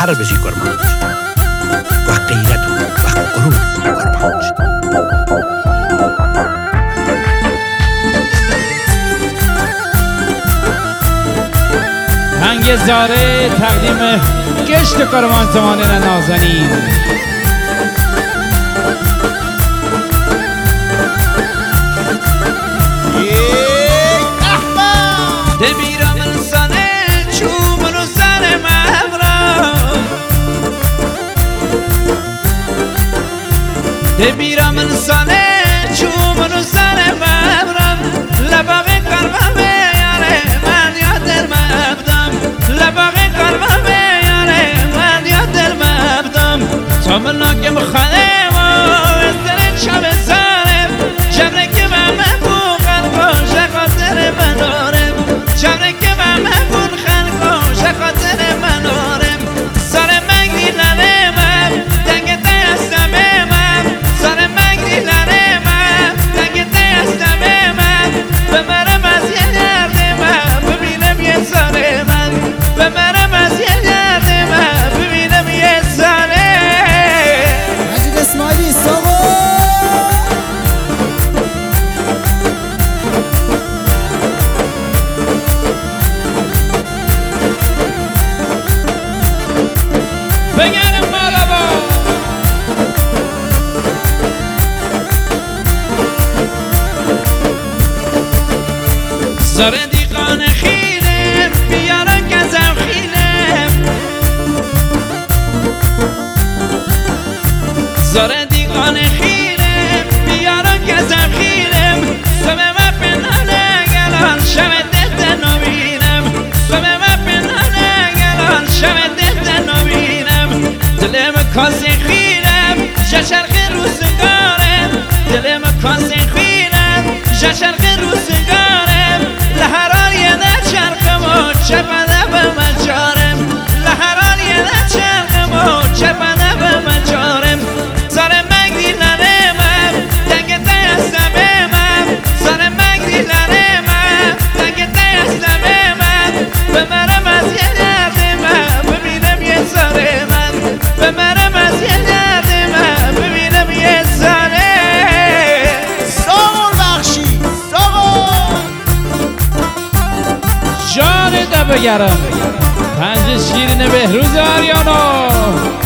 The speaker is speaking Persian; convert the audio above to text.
هر بزی کرمانج و غیرت و غرور کرمانج. هنگ زاره تقدیم گشت کاروان زمانه نازنین. دبیرم انسانه چوب رو سر مبرم، دبیرم انسانه چوب رو سر مبرم، لباق قلبم یاره من یاد دل مبدم، لباق قلبم یاره من یاد دل مبدم، تا ملاکم خانه و استر شب سارم، جمعه که من مبوغن باشه خاطر من دارم، جمعه که من مبوغن باشه خاطر من دارم، سر مگری لنه من دنگ دستم من، سر مگری لنه من دنگ دستم من، ببرم از یه درد من ببینم یه سر من، ببرم از یه درد من ببینم یه سره. مجید اسماعیلی ساغو بگرم مالابا زار دیقان خیلم بیارم گزم خیلم، زار دیقان خیلم بیارم گزم خیلم، سمه و پنانه گلان شوه دلت نبینم، سمه و پنانه گلان شوه دلت نبینم، دلم کاسه خیلم ششرخ روزگارم، دلم کاسه خیلم ششرخ روزگارم، لحران یه نچرخم و چپنه به مجارم، لحران یه نچرخم و چپنه به مجارم، سر مگری لنه من دنگ دستم من، سر مگری لنه من دنگ دستم من، ببرم از یه درد من ببینم یه سر من، ببرم از یه درد من ببینم یه سره. ساغر بخشی ساغر جان دبگرم پنج شیرین بهروز آریانو.